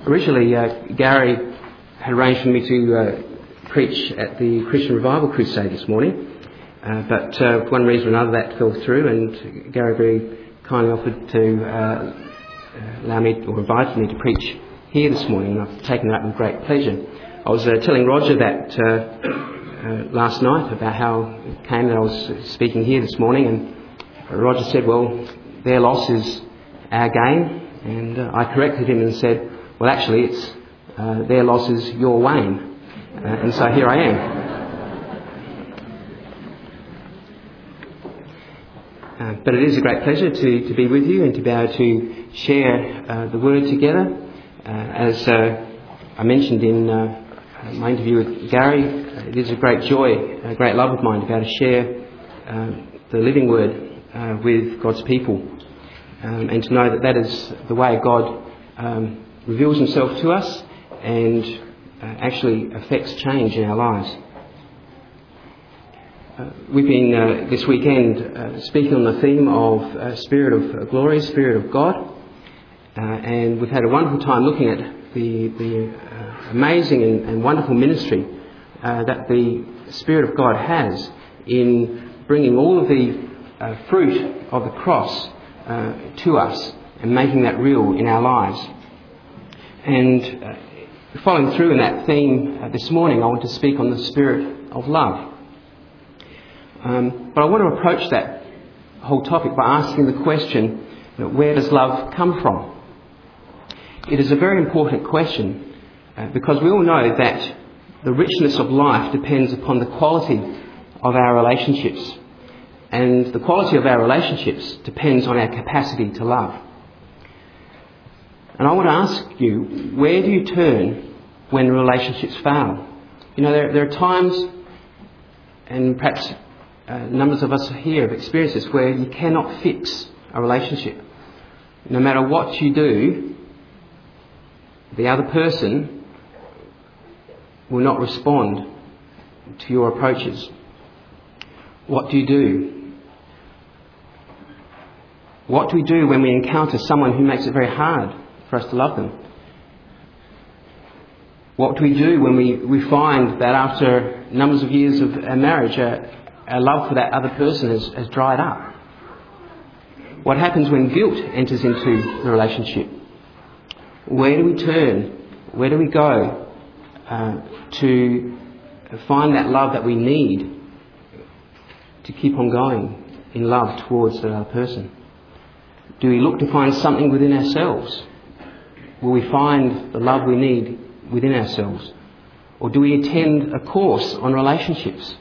Originally, Gary had arranged for me to preach at the Christian Revival Crusade this morning, but for one reason or another that fell through, and Gary very kindly offered to allow me, or invited me to preach here this morning, and I've taken that with great pleasure. I was telling Roger that last night about how it came that I was speaking here this morning, and Roger said, well, their loss is our gain, and I corrected him and said, well, actually, it's their loss is your wane, and so here I am. But it is a great pleasure to be with you and to be able to share the word together. As I mentioned in my interview with Gary, it is a great joy, a great love of mine to be able to share the living word with God's people, and to know that that is the way God reveals himself to us and actually affects change in our lives. We've been this weekend speaking on the theme of Spirit of Glory, Spirit of God, and we've had a wonderful time looking at the amazing and wonderful ministry that the Spirit of God has in bringing all of the fruit of the cross to us and making that real in our lives. And following through in that theme this morning, I want to speak on the spirit of love. But I want to approach that whole topic by asking the question, where does love come from? It is a very important question because we all know that the richness of life depends upon the quality of our relationships. And the quality of our relationships depends on our capacity to love. And I want to ask you, where do you turn when relationships fail? You know, there are times, and perhaps numbers of us here have experienced this, where you cannot fix a relationship. No matter what you do, the other person will not respond to your approaches. What do you do? What do we do when we encounter someone who makes it very hard for us to love them? What do we do when we find that after numbers of years of our marriage, our love for that other person has dried up? What happens when guilt enters into the relationship? Where do we turn? Where do we go to find that love that we need to keep on going in love towards the other person? Do we look to find something within ourselves? Will we find the love we need within ourselves? Or do we attend a course on relationships?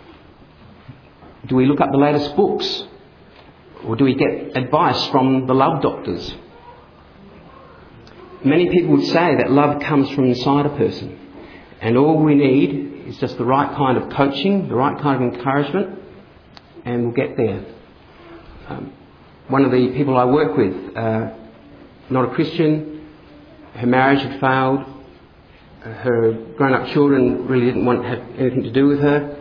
Do we look up the latest books? Or do we get advice from the love doctors? Many people would say that love comes from inside a person, and all we need is just the right kind of coaching, the right kind of encouragement, and we'll get there. One of the people I work with, not a Christian, her marriage had failed, her grown-up children really didn't want to have anything to do with her.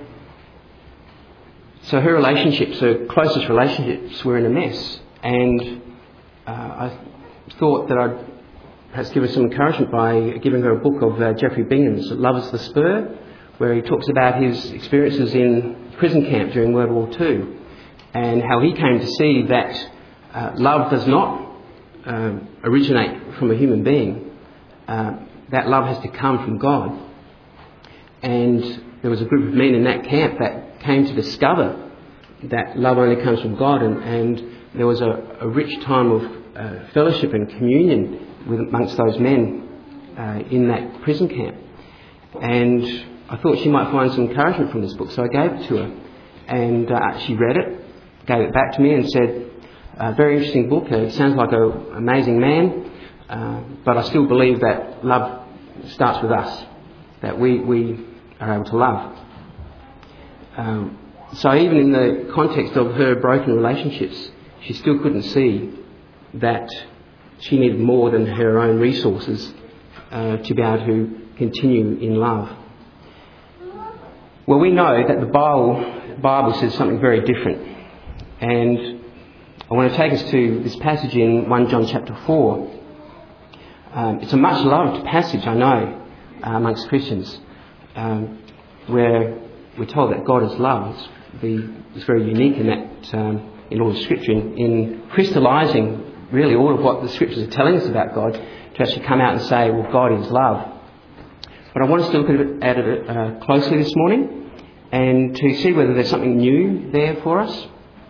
So her relationships, her closest relationships, were in a mess. And I thought that I'd perhaps give her some encouragement by giving her a book of Geoffrey Bingham's Love is the Spur, where he talks about his experiences in prison camp during World War II and how he came to see that love does not originate from a human being. That love has to come from God. And there was a group of men in that camp that came to discover that love only comes from God, and there was a rich time of fellowship and communion amongst those men in that prison camp. And I thought she might find some encouragement from this book, so I gave it to her. And she read it, gave it back to me and said, very interesting book, it sounds like an amazing man, but I still believe that love starts with us, that we are able to love. So even in the context of her broken relationships, she still couldn't see that she needed more than her own resources to be able to continue in love. Well, we know that the Bible says something very different. And I want to take us to this passage in 1 John chapter 4. It's a much loved passage, I know, amongst Christians, where we're told that God is love. It's very unique in that, in all the Scripture, in crystallising really all of what the Scriptures are telling us about God, to actually come out and say, well, God is love. But I want us to look at it closely this morning and to see whether there's something new there for us.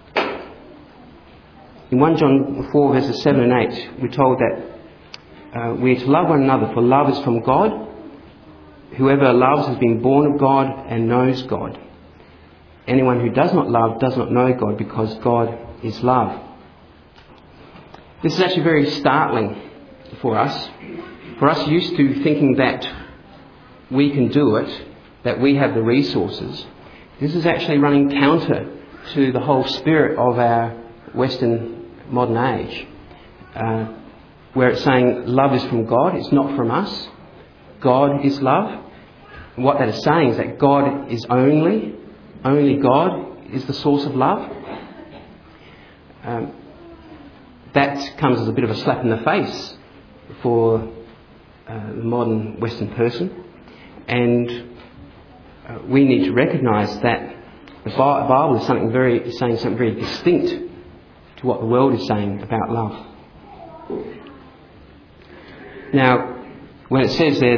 In 1 John 4 verses 7 and 8, we're told that we are to love one another, for love is from God. Whoever loves has been born of God and knows God. Anyone who does not love does not know God, because God is love. This is actually very startling for us. For us used to thinking that we can do it, that we have the resources, this is actually running counter to the whole spirit of our Western modern age, where it's saying love is from God, it's not from us. God is love. And what that is saying is that God is only God is the source of love. That comes as a bit of a slap in the face for the modern Western person. And we need to recognise that the Bible is saying something very distinct to what the world is saying about love. Now, when it says there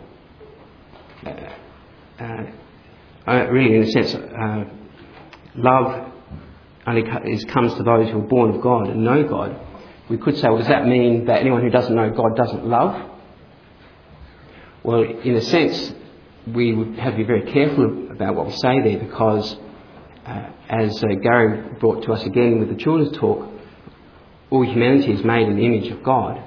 that, really in a sense, love only comes to those who are born of God and know God, we could say, well, does that mean that anyone who doesn't know God doesn't love? Well, in a sense, we would have to be very careful about what we say there, because as Gary brought to us again with the children's talk, all humanity is made in the image of God.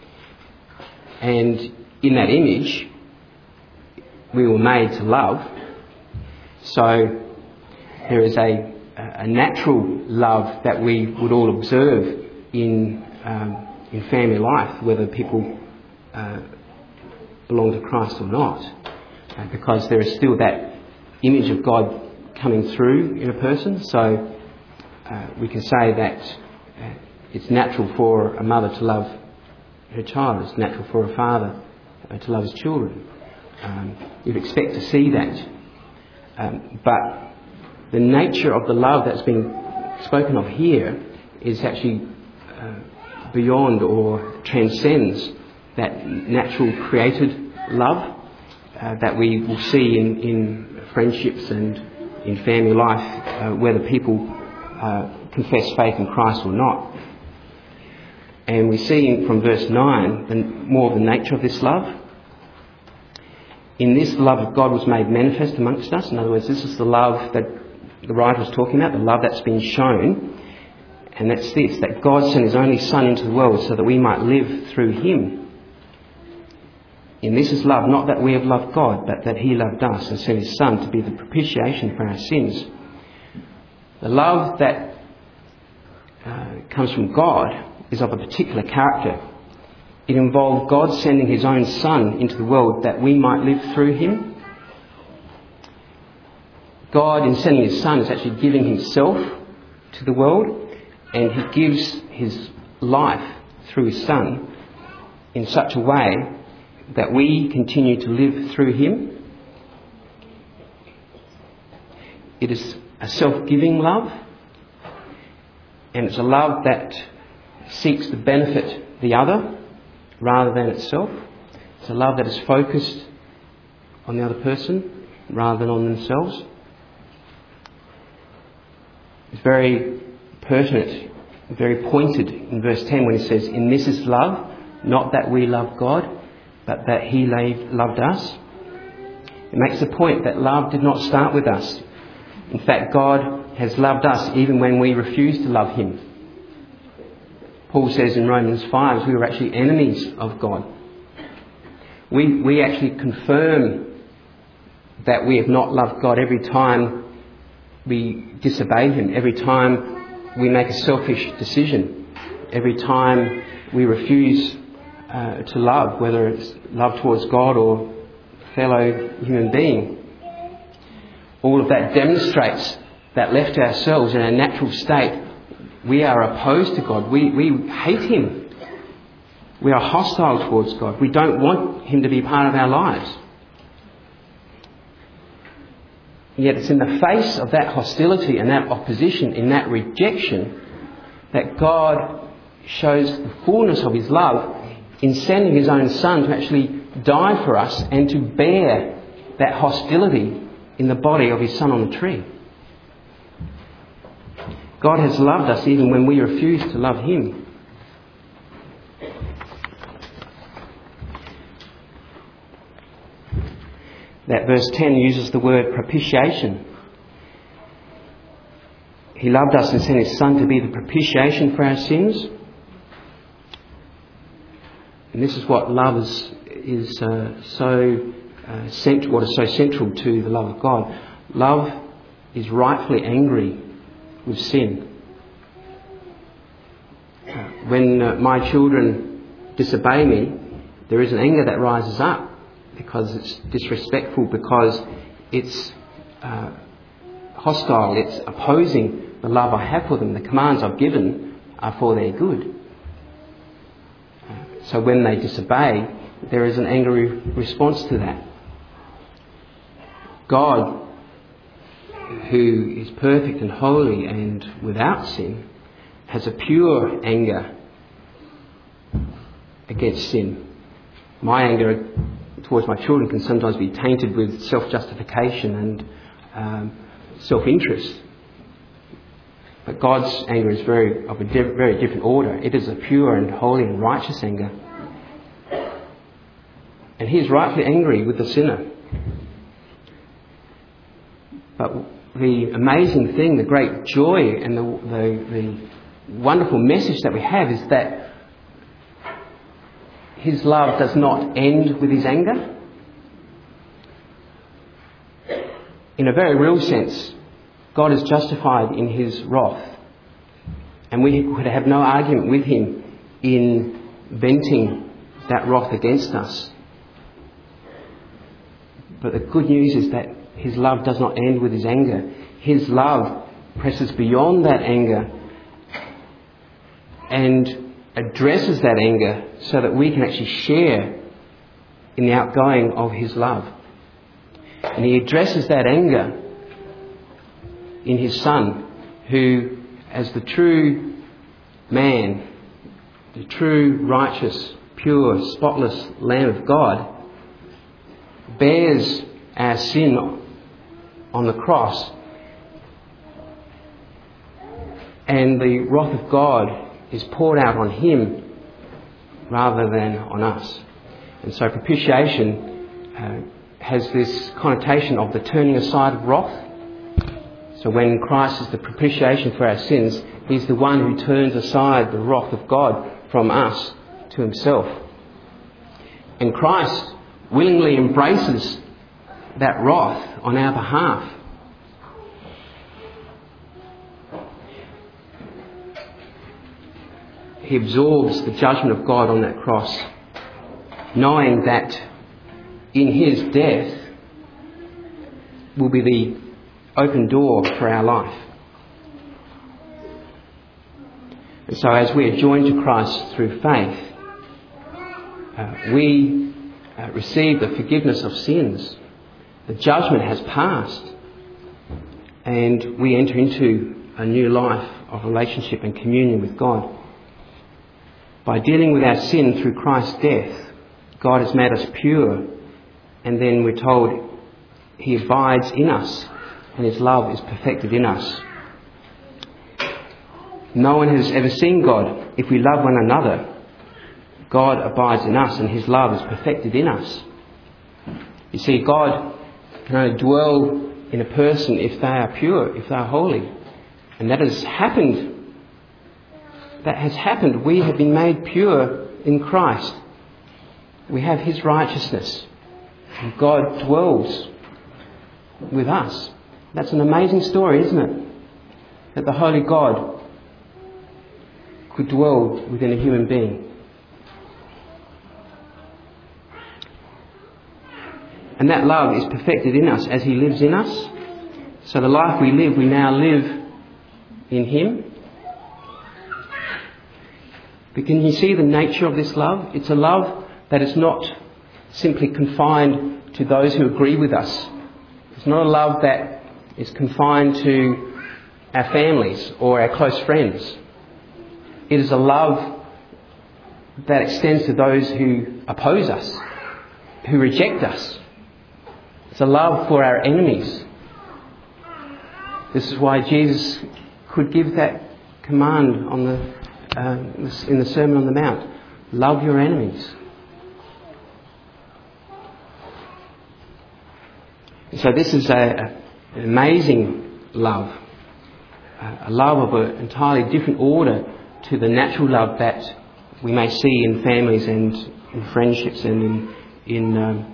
And in that image, we were made to love. So there is a natural love that we would all observe in family life, whether people belong to Christ or not, because there is still that image of God coming through in a person. So we can say that it's natural for a mother to love her child. It's natural for a father to love his children. You'd expect to see that. But the nature of the love that's being spoken of here is actually beyond or transcends that natural created love that we will see in friendships and in family life, whether people confess faith in Christ or not. And we see from verse 9 more of the nature of this love. In this, the love of God was made manifest amongst us. In other words, this is the love that the writer was talking about, the love that's been shown. And that's this, that God sent his only Son into the world so that we might live through him. In this is love, not that we have loved God, but that he loved us and sent his Son to be the propitiation for our sins. The love that comes from God is of a particular character. It involved God sending his own Son into the world that we might live through him. God, in sending his Son, is actually giving himself to the world, and he gives his life through his Son in such a way that we continue to live through him. It is a self-giving love, and it's a love that seeks to benefit the other rather than itself. It's a love that is focused on the other person rather than on themselves. It's very pertinent, very pointed in verse 10 when he says, "In this is love, not that we love God, but that he loved us." It makes the point that love did not start with us. In fact, God has loved us even when we refuse to love him. Paul says in Romans 5, we were actually enemies of God. We actually confirm that we have not loved God every time we disobey him, every time we make a selfish decision, every time we refuse to love, whether it's love towards God or a fellow human being. All of that demonstrates that left to ourselves in our natural state, we are opposed to God. We hate him. We are hostile towards God. We don't want him to be part of our lives. Yet it's in the face of that hostility and that opposition, in that rejection, that God shows the fullness of his love in sending his own Son to actually die for us and to bear that hostility in the body of his Son on the tree. God has loved us even when we refuse to love him. That verse 10 uses the word propitiation. He loved us and sent his Son to be the propitiation for our sins. And this is what love is so central. What is so central to the love of God. Love is rightfully angry with sin. When my children disobey me, there is an anger that rises up because it's disrespectful, because it's hostile, it's opposing the love I have for them. The commands I've given are for their good. So when they disobey, there is an angry response to that. God, who is perfect and holy and without sin, has a pure anger against sin. My anger towards my children can sometimes be tainted with self-justification and self-interest. But God's anger is of a very different order. It is a pure and holy and righteous anger. And he is rightfully angry with the sinner. But the amazing thing, the great joy and the wonderful message that we have is that his love does not end with his anger. In a very real sense, God is justified in his wrath. And we could have no argument with him in venting that wrath against us. But the good news is that his love does not end with his anger. His love presses beyond that anger and addresses that anger so that we can actually share in the outgoing of his love. And he addresses that anger in his Son, who, as the true man, the true righteous, pure, spotless Lamb of God, bears our sin on the cross, and the wrath of God is poured out on him rather than on us. And so propitiation has this connotation of the turning aside of wrath. So when Christ is the propitiation for our sins, he's the one who turns aside the wrath of God from us to himself. And Christ willingly embraces that wrath on our behalf. He absorbs the judgment of God on that cross, knowing that in his death will be the open door for our life. And so as we are joined to Christ through faith, we receive the forgiveness of sins. The judgment has passed, and we enter into a new life of relationship and communion with God. By dealing with our sin through Christ's death, God has made us pure, and then we're told he abides in us and his love is perfected in us. No one has ever seen God. If we love one another, God abides in us and his love is perfected in us. You see, God can only dwell in a person if they are pure, if they are holy. And that has happened. That has happened. We have been made pure in Christ. We have his righteousness. And God dwells with us. That's an amazing story, isn't it? That the Holy God could dwell within a human being. And that love is perfected in us as he lives in us. So the life we live, we now live in him. But can you see the nature of this love? It's a love that is not simply confined to those who agree with us. It's not a love that is confined to our families or our close friends. It is a love that extends to those who oppose us, who reject us. It's a love for our enemies. This is why Jesus could give that command in the Sermon on the Mount. Love your enemies. So this is an amazing love. A love of an entirely different order to the natural love that we may see in families and in friendships and in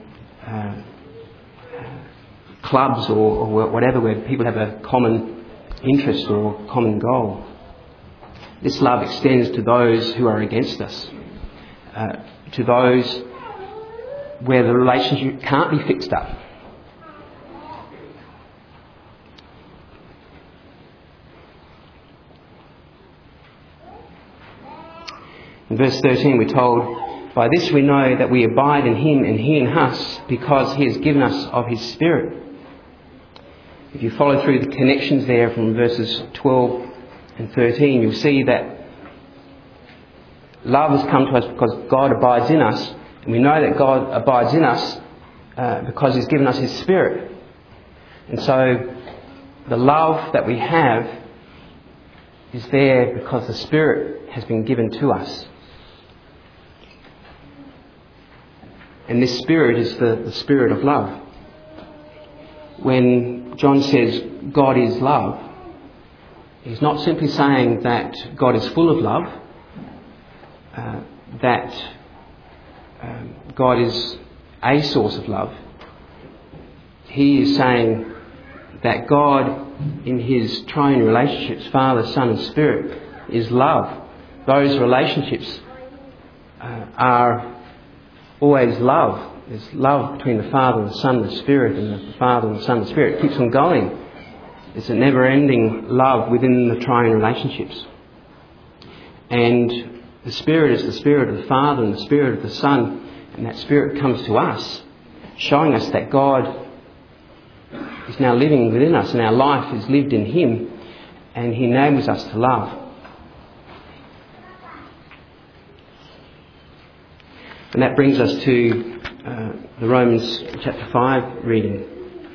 clubs or whatever, where people have a common interest or common goal. This love extends to those who are against us, to those where the relationship can't be fixed up. In verse 13 we're told, "By this we know that we abide in him and he in us, because he has given us of his Spirit." If you follow through the connections there from verses 12 and 13, you'll see that love has come to us because God abides in us, and we know that God abides in us because he's given us his Spirit. And so the love that we have is there because the Spirit has been given to us. And this Spirit is the Spirit of love. When John says God is love, he's not simply saying that God is full of love, that God is a source of love. He is saying that God, in his triune relationships, Father, Son and Spirit, is love. Those relationships are always love. There's love between the Father and the Son and the Spirit, and the Father and the Son and the Spirit. It keeps on going. It's a never-ending love within the triune relationships. And the Spirit is the Spirit of the Father and the Spirit of the Son, and that Spirit comes to us, showing us that God is now living within us, and our life is lived in him, and he enables us to love. And that brings us to the Romans chapter 5 reading,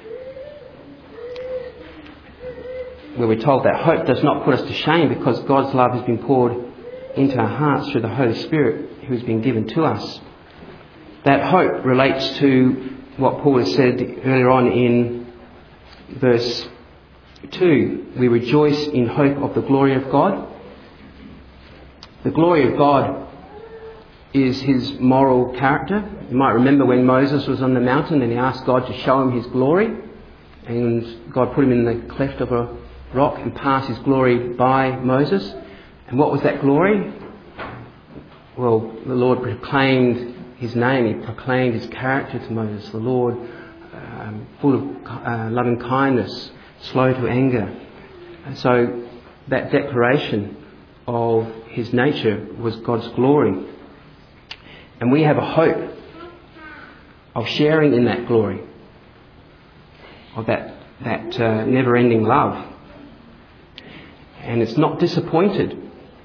where we're told that hope does not put us to shame, because God's love has been poured into our hearts through the Holy Spirit who has been given to us. That hope relates to what Paul has said earlier on in verse 2. We rejoice in hope of the glory of God. The glory of God is his moral character. You might remember when Moses was on the mountain and he asked God to show him his glory, and God put him in the cleft of a rock and passed his glory by Moses. And what was that glory? Well, the Lord proclaimed his name. He proclaimed his character to Moses. The Lord, full of loving kindness, slow to anger. And so that declaration of his nature was God's glory. And we have a hope of sharing in that glory, of that never-ending love. And it's not disappointed,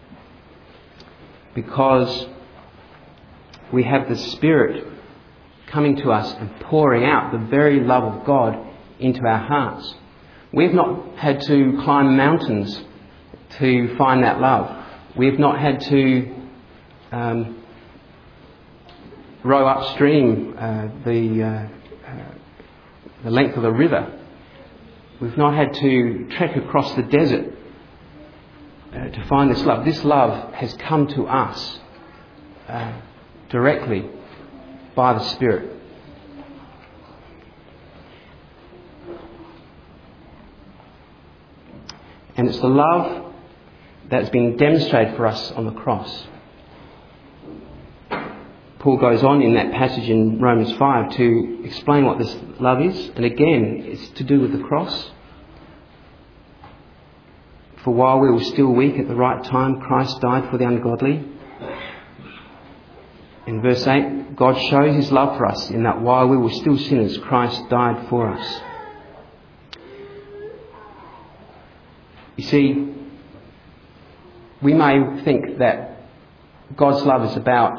because we have the Spirit coming to us and pouring out the very love of God into our hearts. We've not had to climb mountains to find that love. We've not had to row upstream the length of a river. We've not had to trek across the desert to find this love. This love has come to us directly by the Spirit. And it's the love that's been demonstrated for us on the cross. Paul goes on in that passage in Romans 5 to explain what this love is. And again, it's to do with the cross. For while we were still weak, at the right time, Christ died for the ungodly. In verse 8, God shows his love for us in that while we were still sinners, Christ died for us. You see, we may think that God's love is about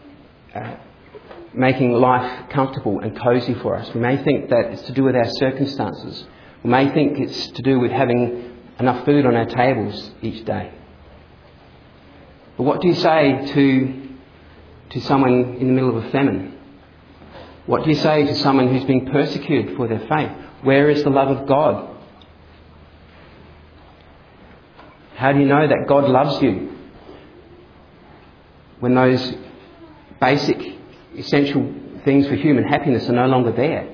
making life comfortable and cosy for us. We may think that it's to do with our circumstances. We may think it's to do with having enough food on our tables each day. But what do you say to someone in the middle of a famine? What do you say to someone who's being persecuted for their faith? Where is the love of God? How do you know that God loves you when those basic, essential things for human happiness are no longer there?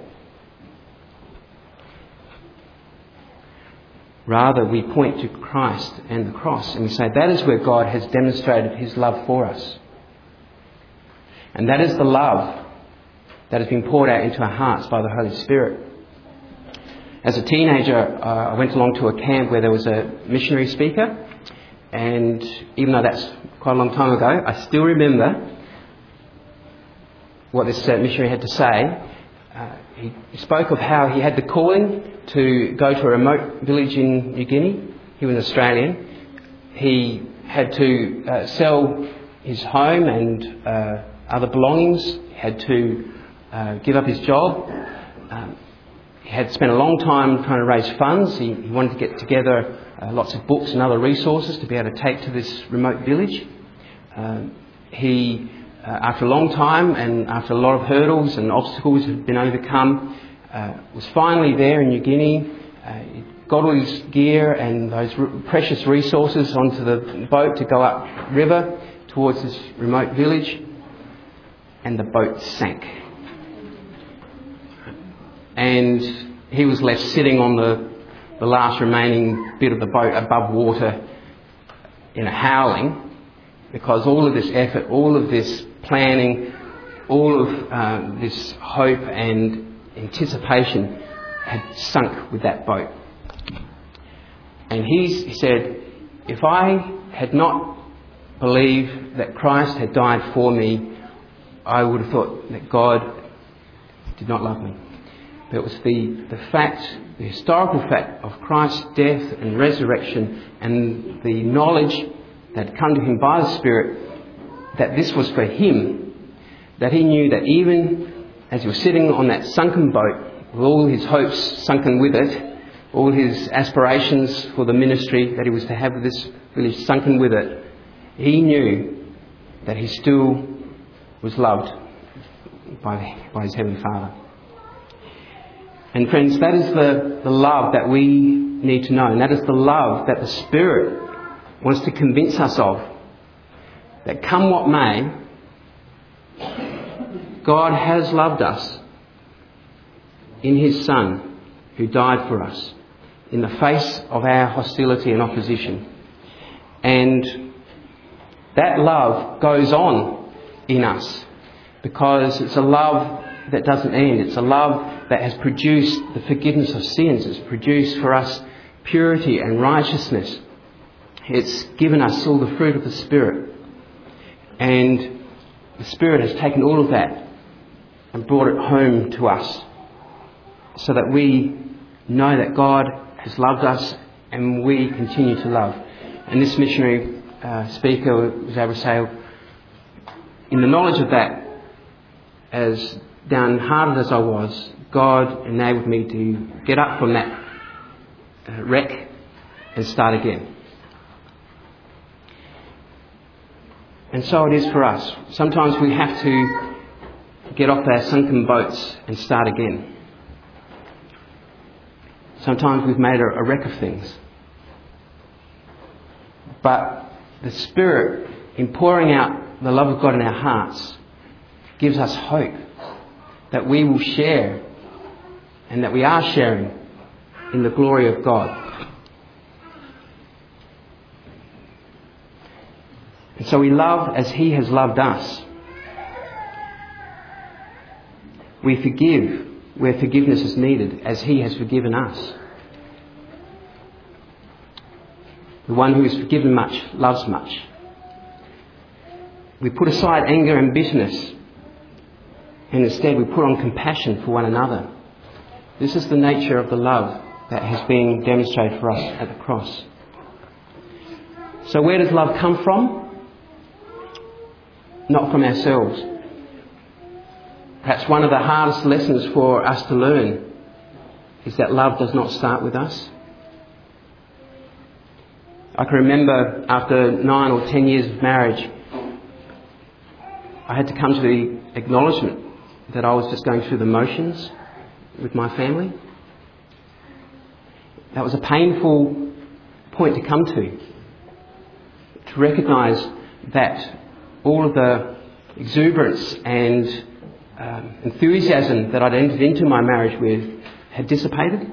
Rather, we point to Christ and the cross and we say that is where God has demonstrated his love for us. And that is the love that has been poured out into our hearts by the Holy Spirit. As a teenager, I went along to a camp where there was a missionary speaker, and even though that's quite a long time ago, I still remember what this missionary had to say. He spoke of how he had the calling to go to a remote village in New Guinea. He was Australian. He had to sell his home and other belongings. He had to give up his job. He had spent a long time trying to raise funds. He wanted to get together lots of books and other resources to be able to take to this remote village. He, after a long time and after a lot of hurdles and obstacles had been overcome, was finally there in New Guinea. He got all his gear and those precious resources onto the boat to go up river towards this remote village, and the boat sank. And he was left sitting on the last remaining bit of the boat above water howling, because all of this effort, all of this planning, all of this hope and anticipation had sunk with that boat. And he said, if I had not believed that Christ had died for me, I would have thought that God did not love me. But it was the fact, the historical fact of Christ's death and resurrection and the knowledge that had come to him by the Spirit that this was for him, that he knew that even as he was sitting on that sunken boat, with all his hopes sunken with it, all his aspirations for the ministry that he was to have with this village sunken with it, he knew that he still was loved by his Heavenly Father. And friends, that is the love that we need to know. And that is the love that the Spirit wants to convince us of. That come what may, God has loved us in his Son who died for us in the face of our hostility and opposition. And that love goes on in us because it's a love that doesn't end. It's a love that has produced the forgiveness of sins. It's produced for us purity and righteousness. It's given us all the fruit of the Spirit. And the Spirit has taken all of that and brought it home to us so that we know that God has loved us and we continue to love. And this missionary speaker was able to say, in the knowledge of that, as downhearted as I was, God enabled me to get up from that wreck and start again. And so it is for us. Sometimes we have to get off our sunken boats and start again. Sometimes we've made a wreck of things. But the Spirit, in pouring out the love of God in our hearts, gives us hope that we will share and that we are sharing in the glory of God. And so we love as he has loved us. We forgive where forgiveness is needed as he has forgiven us. The one who is forgiven much loves much. we put aside anger and bitterness, and instead we put on compassion for one another. This is the nature of the love that has been demonstrated for us at the cross. So where does love come from? Not from ourselves. Perhaps one of the hardest lessons for us to learn is that love does not start with us. I can remember after 9 or 10 years of marriage, I had to come to the acknowledgement that I was just going through the motions with my family. That was a painful point to come to recognise that all of the exuberance and enthusiasm that I'd entered into my marriage with had dissipated,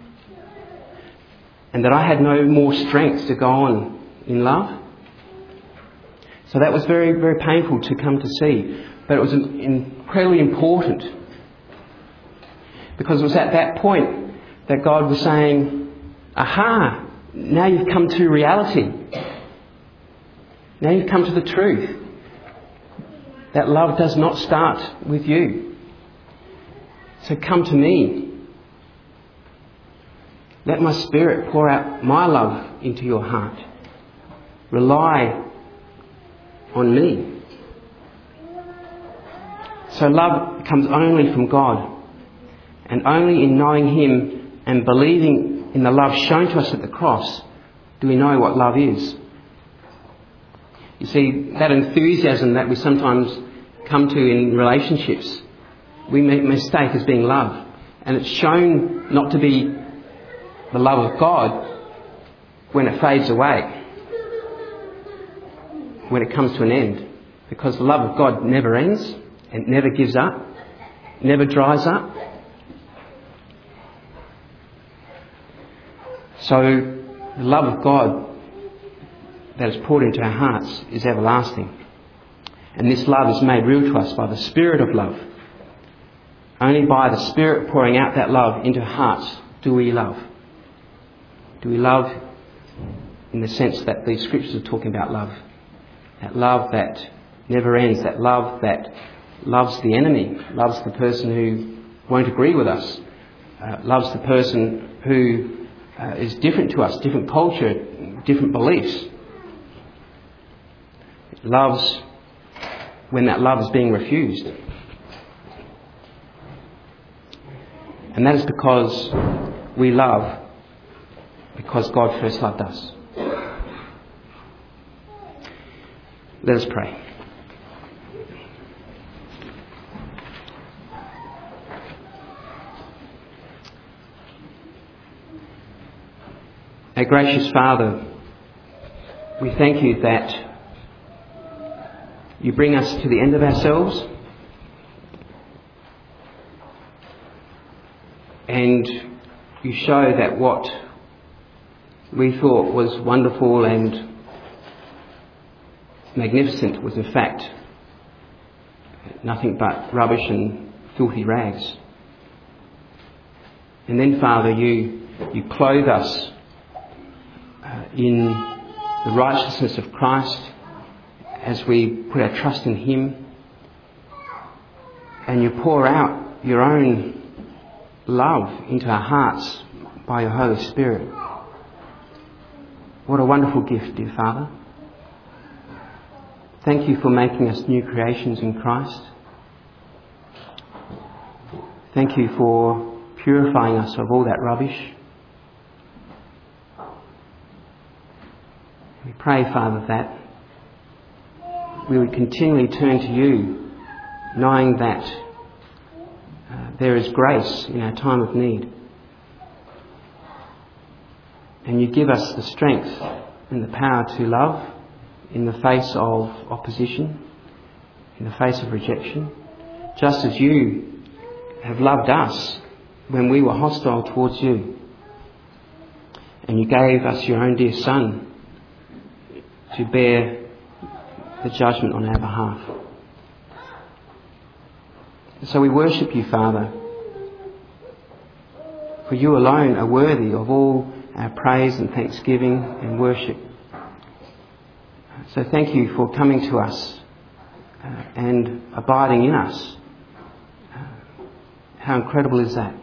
and that I had no more strength to go on in love. So that was very, very painful to come to see. But it was incredibly important, because it was at that point that God was saying, aha, now you've come to reality. Now you've come to the truth. That love does not start with you. So come to me. Let my Spirit pour out my love into your heart. Rely on me. So love comes only from God, and only in knowing Him and believing in the love shown to us at the cross do we know what love is. You see, that enthusiasm that we sometimes come to in relationships, we mistake as being love. And it's shown not to be the love of God when it fades away, when it comes to an end. Because the love of God never ends, and never gives up, never dries up. So the love of God that is poured into our hearts is everlasting. And this love is made real to us by the Spirit of love. Only by the Spirit pouring out that love into hearts do we love. Do we love in the sense that these scriptures are talking about love. That love that never ends. That love that loves the enemy. Loves the person who won't agree with us. Loves the person who is different to us. Different culture. Different beliefs. Loves when that love is being refused. And that is because we love because God first loved us. Let us pray. Our gracious Father, we thank you that you bring us to the end of ourselves, and you show that what we thought was wonderful and magnificent was in fact nothing but rubbish and filthy rags. And then, Father, you clothe us in the righteousness of Christ as we put our trust in Him, and you pour out your own love into our hearts by your Holy Spirit. What a wonderful gift, dear Father. Thank you for making us new creations in Christ. Thank you for purifying us of all that rubbish. We pray, Father, that we would continually turn to you, knowing that there is grace in our time of need. And you give us the strength and the power to love in the face of opposition, in the face of rejection, just as you have loved us when we were hostile towards you. And you gave us your own dear Son to bear the judgment on our behalf. So we worship you, Father, for you alone are worthy of all our praise and thanksgiving and worship. So thank you for coming to us and abiding in us. How incredible is that?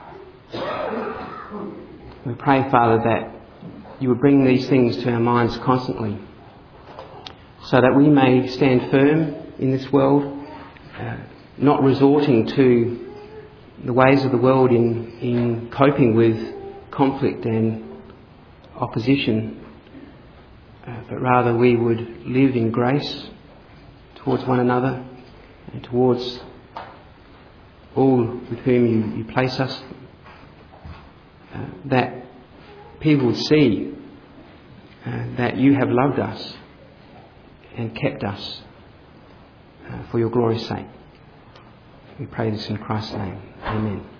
We pray, Father, that you would bring these things to our minds constantly, so that we may stand firm in this world, not resorting to the ways of the world in coping with conflict and opposition, but rather we would live in grace towards one another and towards all with whom you place us, that people would see that you have loved us and kept us for your glory's sake. We pray this in Christ's name. Amen.